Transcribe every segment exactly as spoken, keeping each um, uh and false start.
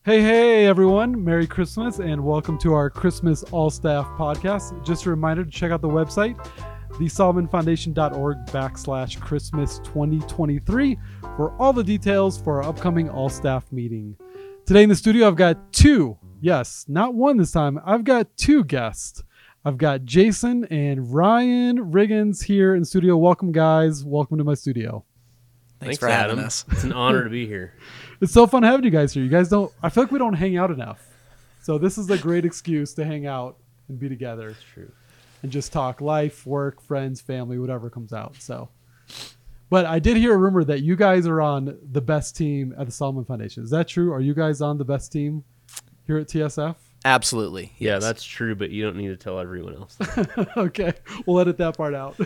Hey, hey, everyone. Merry Christmas and welcome to our Christmas All-Staff podcast. Just a reminder to check out the website, the solomon foundation dot org backslash Christmas twenty twenty-three for all the details for our upcoming all-staff meeting. Today in the studio, I've got two, yes, not one this time, I've got two guests. I've got Jason and Ryan Riggins here in the studio. Welcome, guys. Welcome to my studio. Thanks, Thanks for having us. It's an honor to be here. It's so fun having you guys here. You guys don't, I feel like we don't hang out enough. So this is a great excuse to hang out and be together. That's true. And just talk life, work, friends, family, whatever comes out. So, but I did hear a rumor that you guys are on the best team at the Solomon Foundation. Is that true? Are you guys on the best team here at T S F? Absolutely. Yeah, yes. That's true, but you don't need to tell everyone else. Okay. We'll edit that part out.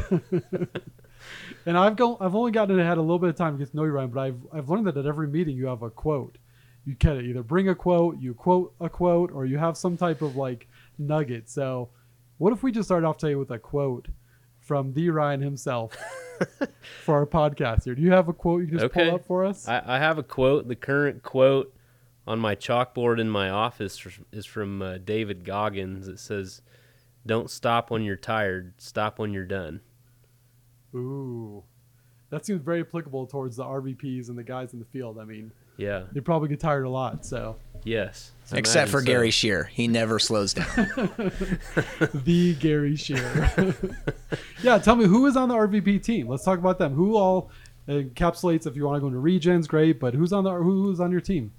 And I've go, I've only gotten had a little bit of time to get to know you, Ryan, but I've I've learned that at every meeting you have a quote. You can either bring a quote, you quote a quote, or you have some type of like nugget. So what if we just start off today with a quote from the Ryan himself for our podcast here? Do you have a quote you can just okay. pull up for us? I, I have a quote. The current quote on my chalkboard in my office is from uh, David Goggins. It says, "Don't stop when you're tired. Stop when you're done." Ooh, that seems very applicable towards the R V Ps and the guys in the field. I mean, yeah, they probably get tired a lot. So yes, except for so. Gary Shear, he never slows down. The Gary Shear. Yeah, tell me who is on the R V P team. Let's talk about them. Who all encapsulates? If you want to go into regions, great. But who's on the who's on your team?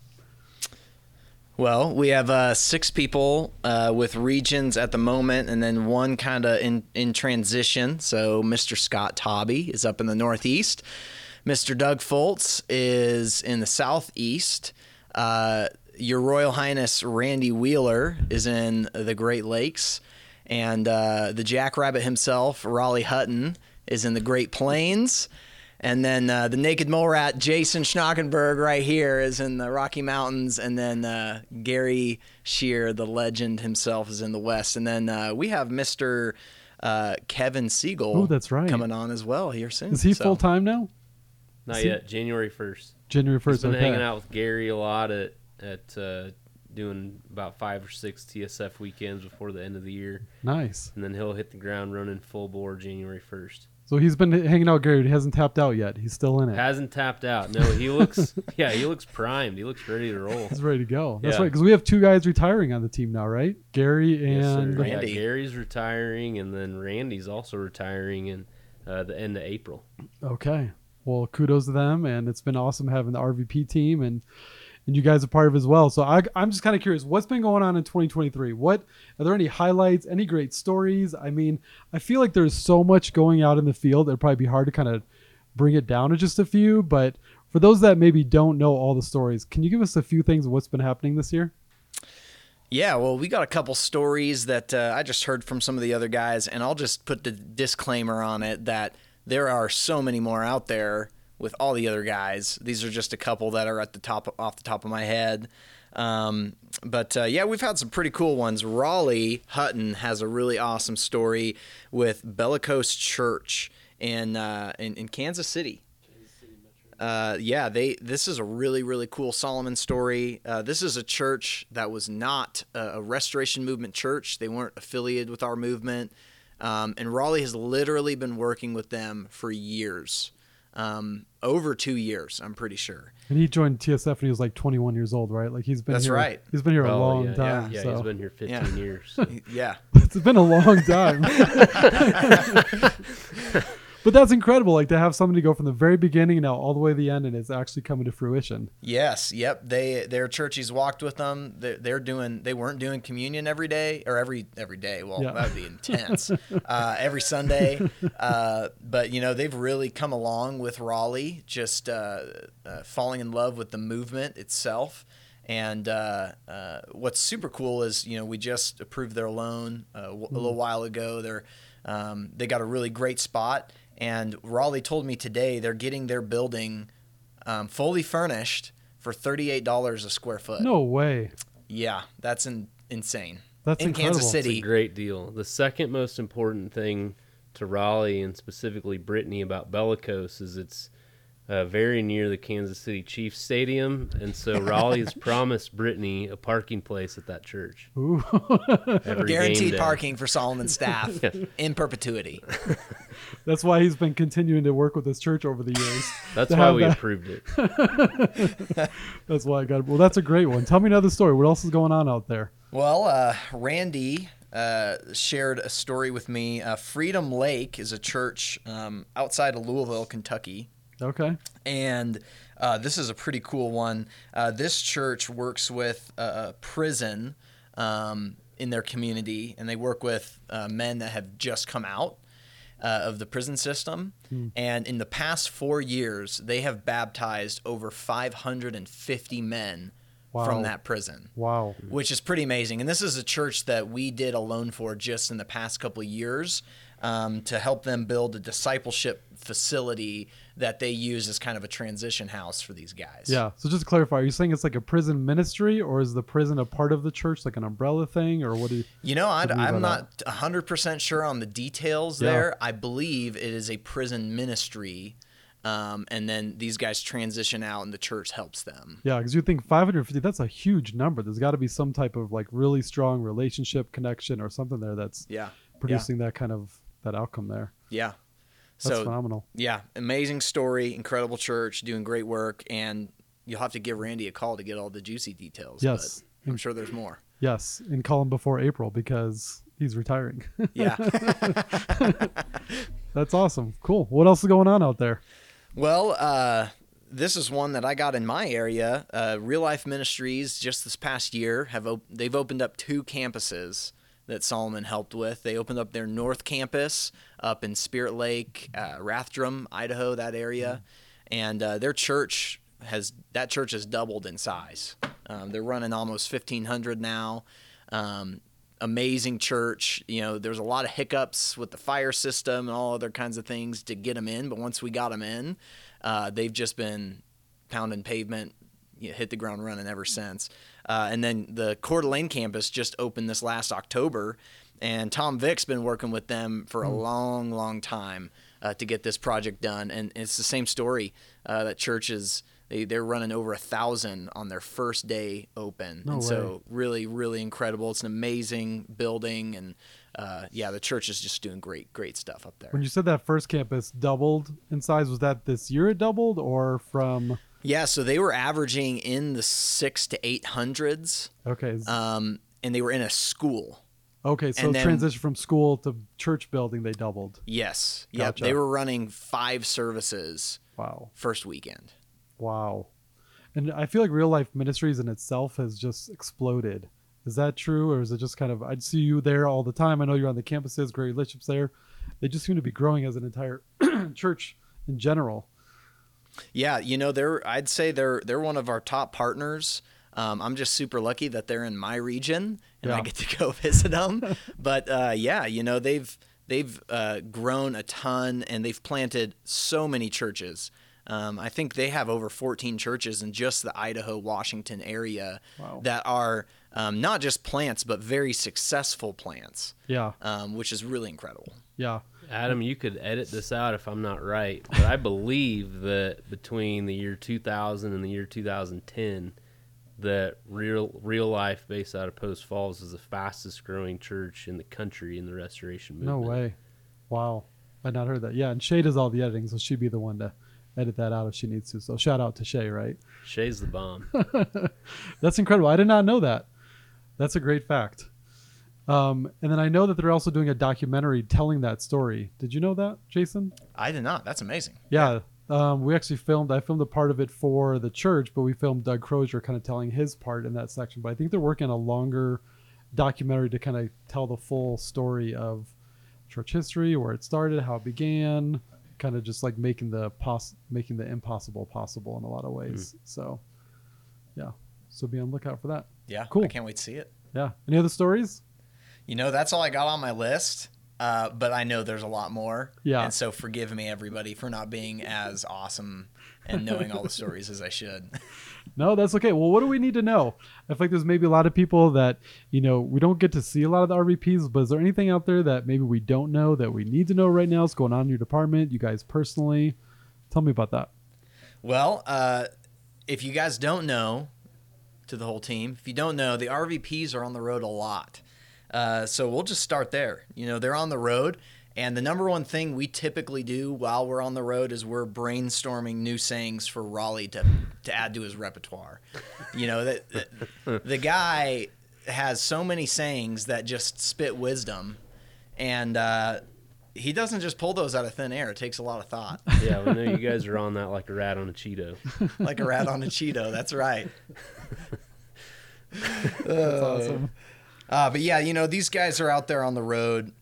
Well, we have uh, six people uh, with regions at the moment, and then one kind of in, in transition. So Mister Scott Tobby is up in the Northeast. Mister Doug Foltz is in the Southeast. Uh, Your Royal Highness Randy Wheeler is in the Great Lakes. And uh, the Jackrabbit himself, Raleigh Hutton, is in the Great Plains. And then uh, the Naked Mole Rat, Jason Schnockenberg, right here, is in the Rocky Mountains. And then uh, Gary Shear, the legend himself, is in the West. And then uh, we have Mister Uh, Kevin Siegel oh, that's right. coming on as well here soon. Is he so. full-time now? Not is yet. He? January first. January first, He's been okay. hanging out with Gary a lot at, at uh, doing about five or six T S F weekends before the end of the year. Nice. And then he'll hit the ground running full bore January first. So he's been hanging out with Gary. He hasn't tapped out yet. He's still in it. Hasn't tapped out. No, he looks, yeah, he looks primed. He looks ready to roll. He's ready to go. That's yeah. right, because we have two guys retiring on the team now, right? Gary and... Yes, Randy. Yeah, Gary's retiring, and then Randy's also retiring in uh, the end of April. Okay. Well, kudos to them, and it's been awesome having the R V P team, and and you guys are part of it as well. So I, I'm just kind of curious, what's been going on in twenty twenty-three? What are there any highlights, any great stories? I mean, I feel like there's so much going out in the field. It'd probably be hard to kind of bring it down to just a few. But for those that maybe don't know all the stories, can you give us a few things of what's been happening this year? Yeah, well, we got a couple stories that uh, I just heard from some of the other guys, and I'll just put the disclaimer on it that there are so many more out there with all the other guys. These are just a couple that are at the top, off the top of my head. Um, but uh, yeah, we've had some pretty cool ones. Raleigh Hutton has a really awesome story with Bellicose Church in uh, in, in Kansas City. Uh, yeah, they. This is a really, really cool Solomon story. Uh, this is a church that was not a, a Restoration Movement church. They weren't affiliated with our movement. Um, and Raleigh has literally been working with them for years. Um, over two years, I'm pretty sure. And he joined T S F when he was like twenty-one years old, right? Like he's been That's here, right. He's been here a Oh, long yeah, time. Yeah, so. he's been here fifteen Yeah. years. Yeah. It's been a long time. But that's incredible, like to have somebody go from the very beginning now all the way to the end, and it's actually coming to fruition. Yes. Yep. They their church. He's walked with them. They're, they're doing. They weren't doing communion every day or every every day. Well, Yeah. that would be intense. uh, every Sunday. Uh, but you know they've really come along with Raleigh, just uh, uh, falling in love with the movement itself. And uh, uh, what's super cool is you know we just approved their loan uh, w- a little while ago. They're um, they got a really great spot. And Raleigh told me today they're getting their building um, fully furnished for thirty-eight dollars a square foot. No way. Yeah, that's in, insane. That's in incredible. Kansas It's a City. great deal. The second most important thing to Raleigh and specifically Brittany about Bellicose is it's uh, very near the Kansas City Chiefs Stadium, and so Raleigh has promised Brittany a parking place at that church. Ooh. every game Guaranteed day. parking for Solomon's staff in perpetuity. That's why he's been continuing to work with this church over the years. That's to why have we that. approved it. That's why I got it. Well, that's a great one. Tell me another story. What else is going on out there? Well, uh, Randy uh, shared a story with me. Uh, Freedom Lake is a church um, outside of Louisville, Kentucky. Okay. And uh, this is a pretty cool one. Uh, this church works with a prison um, in their community, and they work with uh, men that have just come out uh, of the prison system. Hmm. And in the past four years, they have baptized over five hundred fifty men wow. from that prison. Wow. Which is pretty amazing. And this is a church that we did a loan for just in the past couple of years um, to help them build a discipleship facility that they use as kind of a transition house for these guys. Yeah. So just to clarify, are you saying it's like a prison ministry, or is the prison a part of the church, like an umbrella thing, or what do you? You know, I'd, I'm not one hundred percent sure on the details yeah. there. I believe it is a prison ministry. Um, and then these guys transition out and the church helps them. Yeah, because you think five hundred fifty, that's a huge number. There's got to be some type of like really strong relationship connection or something there that's yeah. producing yeah. that kind of that outcome there. Yeah. That's so, phenomenal. Yeah, amazing story, incredible church, doing great work, and you'll have to give Randy a call to get all the juicy details. Yes. But I'm sure there's more. Yes, and call him before April because he's retiring. Yeah. That's awesome. Cool. What else is going on out there? Well, uh, this is one that I got in my area. Uh, Real Life Ministries, just this past year, have op- they've opened up two campuses that Solomon helped with. They opened up their North Campus up in Spirit Lake, uh, Rathdrum, Idaho, that area, and uh, their church has that church has doubled in size. Um, they're running almost fifteen hundred now. Um, amazing church. You know, there's a lot of hiccups with the fire system and all other kinds of things to get them in, but once we got them in, uh, they've just been pounding pavement, you know, hit the ground running ever since. Uh, and then the Coeur d'Alene campus just opened this last October, and Tom Vick's been working with them for a long, long time uh, to get this project done. And it's the same story. Uh, that churches, they, they're running over a thousand on their first day open. No and way. So really, really incredible. It's an amazing building. And uh, yeah, the church is just doing great, great stuff up there. When you said that first campus doubled in size, was that this year it doubled or from... Yeah, so they were averaging in the six to eight hundreds. Okay. Um, and they were in a school. Okay, so and then- transition from school to church building, they doubled. Yes. Yep. Gotcha. They were running five services Wow. first weekend. Wow. And I feel like Real Life Ministries in itself has just exploded. Is that true, or is it just kind of, I'd see you there all the time. I know you're on the campuses, great relationships there. They just seem to be growing as an entire church in general. Yeah, you know, they're I'd say they're they're one of our top partners. Um, I'm just super lucky that they're in my region and Yeah. I get to go visit them. But uh, yeah, you know, they've they've uh, grown a ton and they've planted so many churches. Um, I think they have over fourteen churches in just the Idaho, Washington area Wow. that are um, not just plants, but very successful plants, Yeah. um, which is really incredible. Yeah. Adam, you could edit this out if I'm not right, but I believe that between the year two thousand and the year two thousand ten, that real real life based out of Post Falls is the fastest growing church in the country in the restoration No movement. way. Wow. I'd not heard that. Yeah, and Shay does all the editing, so she'd be the one to edit that out if she needs to. So shout out to Shay, right? Shay's the bomb. That's incredible. I did not know that. That's a great fact. Um, and then I know that they're also doing a documentary telling that story. Did you know that, Jason? I did not. That's amazing. Yeah. Um, we actually filmed, I filmed a part of it for the church, but we filmed Doug Crozier kind of telling his part in that section. But I think they're working on a longer documentary to kind of tell the full story of church history, where it started, how it began, kind of just like making the poss- making the impossible possible in a lot of ways. Mm. So, yeah. So be on the lookout for that. Yeah. Cool. I can't wait to see it. Yeah. Any other stories? You know, that's all I got on my list, uh, but I know there's a lot more. Yeah. And so forgive me, everybody, for not being as awesome and knowing all the stories as I should. No, that's okay. Well, what do we need to know? I feel like there's maybe a lot of people that, you know, we don't get to see a lot of the R V Ps, but is there anything out there that maybe we don't know that we need to know right now is going on in your department, you guys personally? Tell me about that. Well, uh, if you guys don't know, to the whole team, if you don't know, the R V Ps are on the road a lot. Uh, so we'll just start there. You know, they're on the road, and the number one thing we typically do while we're on the road is we're brainstorming new sayings for Raleigh to to add to his repertoire. You know, that the, the guy has so many sayings that just spit wisdom, and uh, he doesn't just pull those out of thin air. It takes a lot of thought. Yeah, we know you guys are on that like a rat on a Cheeto. Like a rat on a Cheeto. That's right. That's awesome. Uh, but yeah, you know, these guys are out there on the road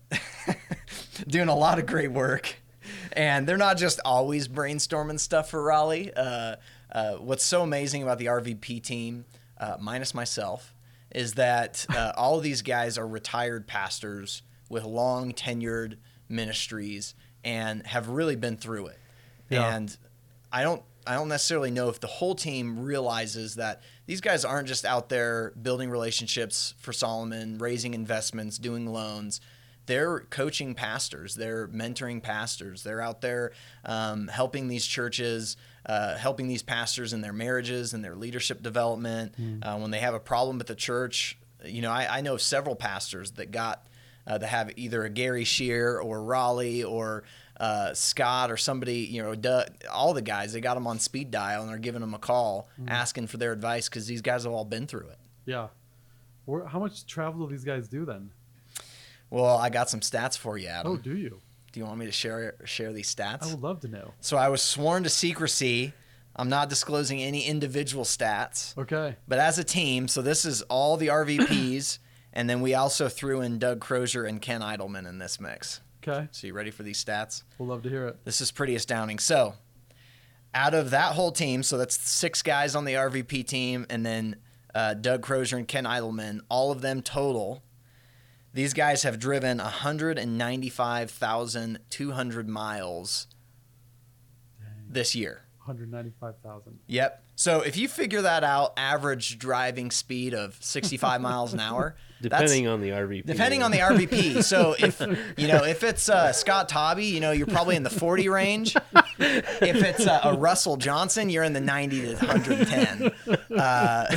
doing a lot of great work. And they're not just always brainstorming stuff for Raleigh. Uh, uh, what's so amazing about the R V P team, uh, minus myself, is that uh, all of these guys are retired pastors with long tenured ministries and have really been through it. Yeah. And I don't I don't necessarily know if the whole team realizes that these guys aren't just out there building relationships for Solomon, raising investments, doing loans. They're coaching pastors. They're mentoring pastors. They're out there um, helping these churches, uh, helping these pastors in their marriages and their leadership development. Mm. Uh, when they have a problem at the church, you know, I, I know several pastors that got uh, that have either a Gary Shear or Raleigh or uh, Scott or somebody, you know, Doug, all the guys. They got them on speed dial and they're giving them a call, mm. asking for their advice because these guys have all been through it. Yeah. Where, how much travel do these guys do then? Well, I got some stats for you, Adam. Oh, do you? Do you want me to share share these stats? I would love to know. So I was sworn to secrecy. I'm not disclosing any individual stats. Okay. But as a team, so this is all the R V Ps, and then we also threw in Doug Crozier and Ken Idleman in this mix. Okay. So you ready for these stats? We'll love to hear it. This is pretty astounding. So out of that whole team, so that's six guys on the R V P team, and then uh, Doug Crozier and Ken Idleman, all of them total, these guys have driven one hundred ninety-five thousand two hundred miles Dang. This year. one hundred ninety-five thousand. Yep. So if you figure that out, average driving speed of sixty-five miles an hour. Depending on the R V P. Depending on the R V P. So if, you know, if it's uh, Scott Tobby, you know, you're probably in the forty range. If it's uh, a Russell Johnson, you're in the ninety to one hundred ten. Uh,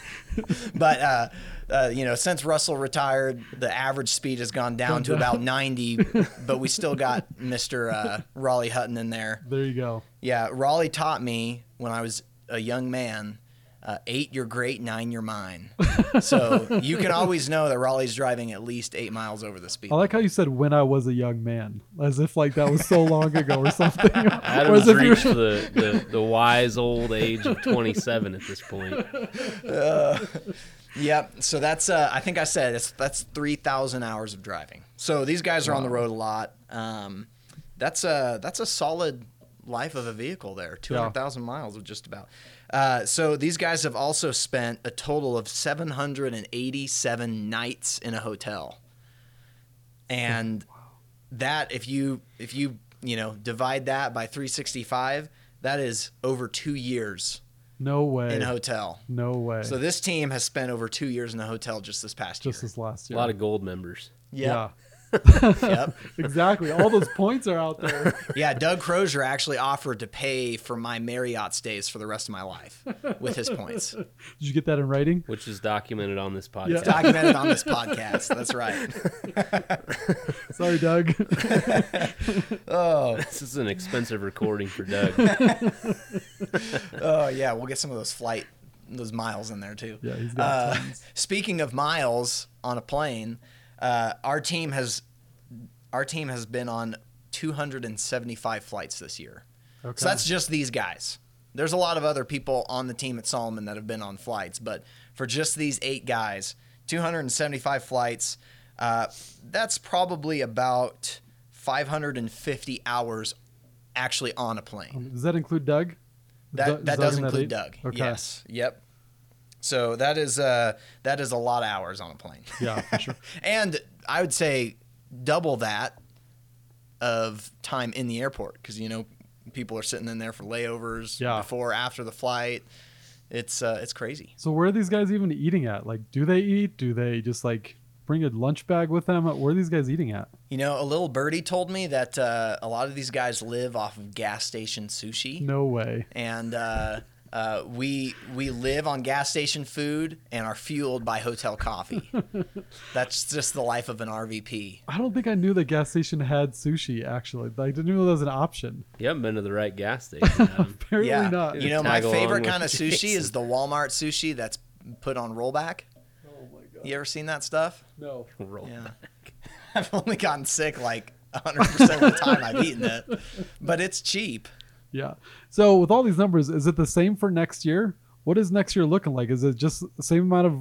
but, uh, Uh, you know, since Russell retired, the average speed has gone down to about ninety, but we still got Mister Uh, Raleigh Hutton in there. There you go. Yeah, Raleigh taught me when I was a young man, uh, eight you're great, nine you're mine. So you can always know that Raleigh's driving at least eight miles over the speed. I like how you said when I was a young man, as if like that was so long ago or something. Adam's reached the, the, the wise old age of twenty-seven at this point. Uh, Yep. So that's, uh, I think I said, it's, that's three thousand hours of driving. So these guys are wow. on the road a lot. Um, that's, a, that's a solid life of a vehicle there, two hundred thousand yeah. miles of just about. Uh, so these guys have also spent a total of seven hundred eighty-seven nights in a hotel. And wow. that, if you, if you, you know, divide that by three sixty-five, that is over two years. No way. In a hotel. No way. So this team has spent over two years in a hotel just this past just year. Just this last year. A lot of gold members. Yep. Yeah. Yep. Exactly. All those points are out there. Yeah, Doug Crozier actually offered to pay for my Marriott stays for the rest of my life with his points. Did you get that in writing? Which is documented on this podcast. Yeah. Documented on this podcast. That's right. Sorry, Doug. Oh, this is an expensive recording for Doug. Oh yeah, we'll get some of those flight, those miles in there too. Yeah, he's got uh, tons. Speaking of miles on a plane. Uh, our team has our team has been on two hundred seventy-five flights this year. Okay. So that's just these guys. There's a lot of other people on the team at Solomon that have been on flights, but for just these eight guys, two hundred seventy-five flights, uh, that's probably about five hundred fifty hours actually on a plane. Does that include Doug? That, Doug, that does Doug include that Doug. Okay. Yes. Yep. So that is uh that is a lot of hours on a plane. Yeah, for sure. And I would say double that of time in the airport because you know people are sitting in there for layovers yeah. before, after the flight. It's uh it's crazy. So where are these guys even eating at? Like, do they eat? Do they just like bring a lunch bag with them? Where are these guys eating at? You know, a little birdie told me that uh, a lot of these guys live off of gas station sushi. No way. And uh, uh, we we live on gas station food and are fueled by hotel coffee. That's just the life of an R V P. I don't think I knew the gas station had sushi, actually. I didn't know that was an option. You haven't been to the right gas station, Adam. Apparently Yeah. not. You know, my Tag along favorite with kind of sushi Jason. is the Walmart sushi that's put on rollback. Oh my God. You ever seen that stuff? No. Roll. Yeah. I've only gotten sick like one hundred percent of the time I've eaten it. But it's cheap. Yeah. So with all these numbers, is it the same for next year? What is next year looking like? Is it just the same amount of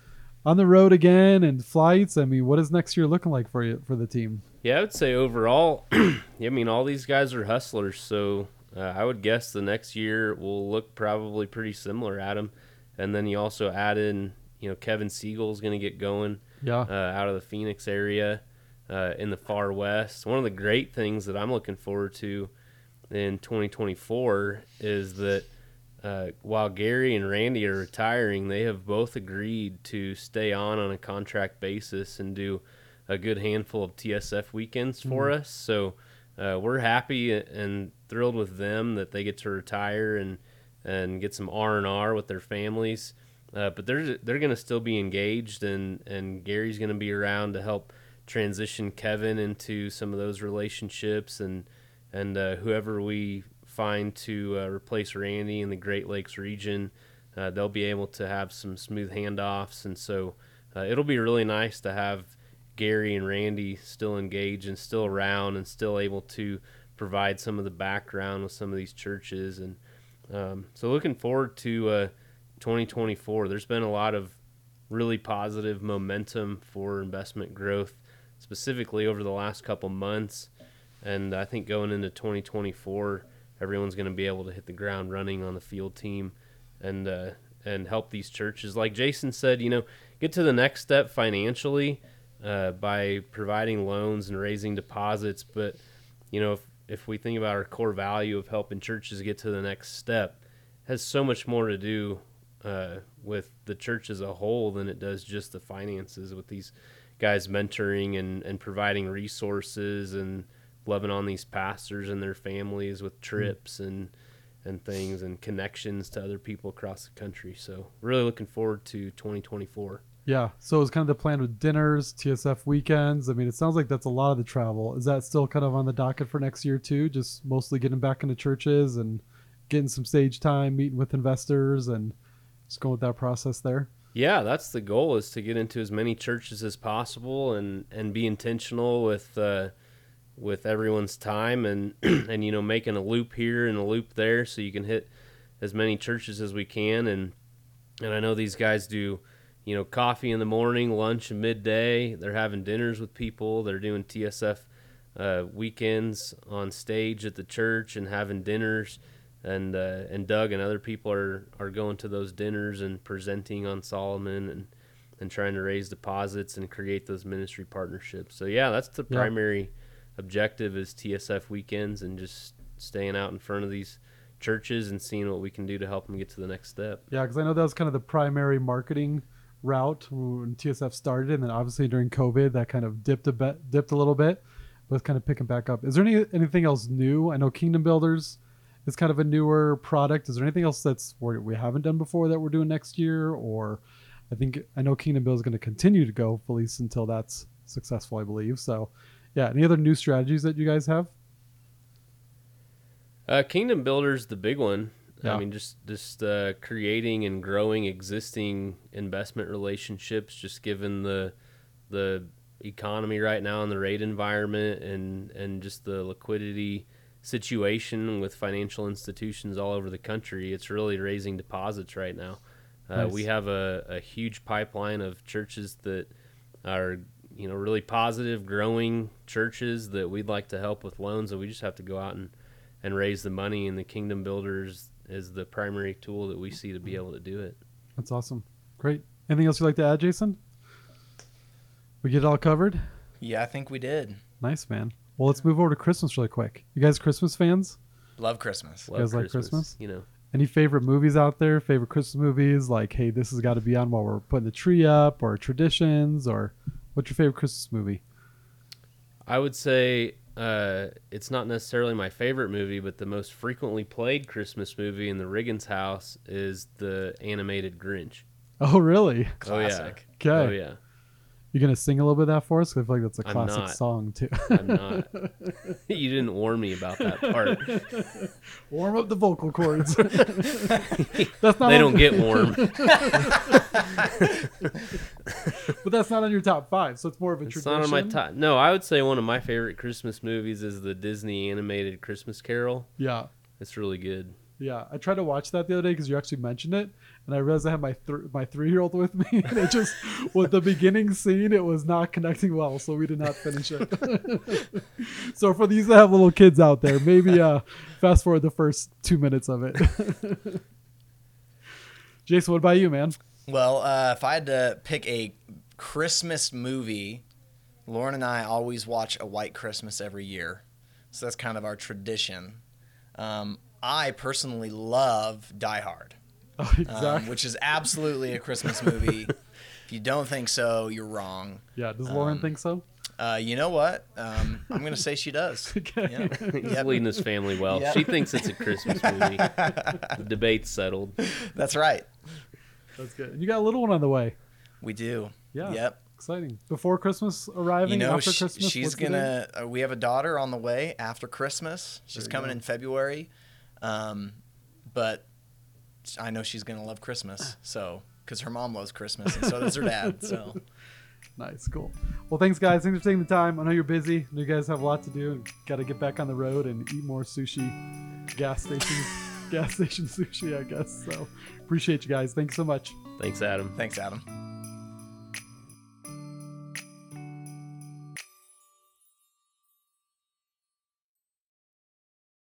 on the road again and flights? I mean, what is next year looking like for you for the team? Yeah, I would say overall, I mean, all these guys are hustlers, so uh, I would guess the next year will look probably pretty similar, Adam. And then you also add in, you know, Kevin Siegel's going to get going Yeah. uh, out of the Phoenix area uh, in the far west. One of the great things that I'm looking forward to in twenty twenty-four is that uh, while Gary and Randy are retiring, they have both agreed to stay on on a contract basis and do a good handful of T S F weekends for Mm. us. So uh, we're happy and thrilled with them that they get to retire and and get some R and R with their families. Uh, but they're they're going to still be engaged, and, and Gary's going to be around to help transition Kevin into some of those relationships, and and uh, whoever we find to uh, replace Randy in the Great Lakes region, uh, they'll be able to have some smooth handoffs. And so uh, it'll be really nice to have Gary and Randy still engaged and still around and still able to provide some of the background with some of these churches. And um, so looking forward to uh, twenty twenty-four. There's been a lot of really positive momentum for investment growth, specifically over the last couple months. And I think going into twenty twenty-four, everyone's going to be able to hit the ground running on the field team and uh, and help these churches. Like Jason said, you know, get to the next step financially uh, by providing loans and raising deposits. But, you know, if, if we think about our core value of helping churches get to the next step, it has so much more to do uh, with the church as a whole than it does just the finances, with these guys mentoring and, and providing resources and loving on these pastors and their families with trips and and things and connections to other people across the country. So really looking forward to twenty twenty-four. Yeah. So it's kind of the plan with dinners, T S F weekends. I mean, it sounds like that's a lot of the travel. Is that still kind of on the docket for next year too? Just mostly getting back into churches and getting some stage time, meeting with investors, and just going with that process there? Yeah, that's the goal, is to get into as many churches as possible and, and be intentional with uh, with everyone's time and, and, you know, making a loop here and a loop there so you can hit as many churches as we can. And and I know these guys do, you know, coffee in the morning, lunch and midday. They're having dinners with people. They're doing T S F uh, weekends on stage at the church and having dinners. And uh, and Doug and other people are, are going to those dinners and presenting on Solomon and, and trying to raise deposits and create those ministry partnerships. So, yeah, that's the Yeah. primary objective, is T S F weekends and just staying out in front of these churches and seeing what we can do to help them get to the next step. Yeah, because I know that was kind of the primary marketing route when T S F started, and then obviously during COVID that kind of dipped a bit, dipped a little bit, but it's kind of picking back up. Is there any anything else new? I know Kingdom Builders is kind of a newer product. Is there anything else that's we we haven't done before that we're doing next year? Or I think I know Kingdom Build is going to continue to go at least until that's successful, I believe. So, yeah, any other new strategies that you guys have? Uh, Kingdom Builders, the big one. Yeah. I mean, just just uh, creating and growing existing investment relationships, just given the the economy right now and the rate environment and, and just the liquidity situation with financial institutions all over the country. It's really raising deposits right now. Uh, Nice. We have a, a huge pipeline of churches that are, you know, really positive, growing churches that we'd like to help with loans, and we just have to go out and, and raise the money, and the Kingdom Builders is the primary tool that we see to be able to do it. That's awesome. Great. Anything else you'd like to add, Jason? We get it all covered? Yeah, I think we did. Nice, man. Well, let's move over to Christmas really quick. You guys Christmas fans? Love Christmas. Love guys like Christmas? You know, Any favorite movies out there? Favorite Christmas movies? Like, hey, this has got to be on while we're putting the tree up, or traditions, or What's your favorite Christmas movie? I would say uh, it's not necessarily my favorite movie, but the most frequently played Christmas movie in the Riggins house is the animated Grinch. Oh, really? Classic. Okay. Oh, yeah. You gonna sing a little bit of that for us? 'Cause I feel like that's a I'm classic not. song too. I'm not. You didn't warn me about that part. Warm up the vocal cords. That's not. They on, don't get warm. But that's not on your top five, so it's more of a It's tradition. not on my top. No, I would say one of my favorite Christmas movies is the Disney animated Christmas Carol. Yeah, It's really good. yeah. I tried to watch that the other day because you actually mentioned it, and I realized I had my th- my three year old with me, and it just with the beginning scene, it was not connecting well, so we did not finish it. So for these that have little kids out there, maybe uh, fast forward the first two minutes of it. Jason, what about you, man? Well, uh, if I had to pick a Christmas movie, Lauren and I always watch A White Christmas every year. So that's kind of our tradition. Um, I personally love Die Hard, Oh, exactly. um, which is absolutely a Christmas movie. If you don't think so, you're wrong. Yeah. Does Lauren um, think so? Uh, you know what? Um, I'm going to say she does. Okay. Yeah. He's Yep. leading his family well. Yep. She thinks it's a Christmas movie. The debate's settled. That's right. That's good. And you got a little one on the way. We do. Yeah. Yep. Exciting. Before Christmas arriving, You know, after sh- Christmas, she's what's the date? gonna. Uh, we have a daughter on the way after Christmas. She's There you coming go. in February, um, but I know she's gonna love Christmas. So, because her mom loves Christmas, and so does her dad. So, Nice, cool. Well, thanks, guys. Thanks for taking the time. I know you're busy. I know you guys have a lot to do and got to get back on the road and eat more sushi, gas station, gas station sushi, I guess. So, appreciate you guys. Thanks so much. Thanks, Adam. thanks, Adam.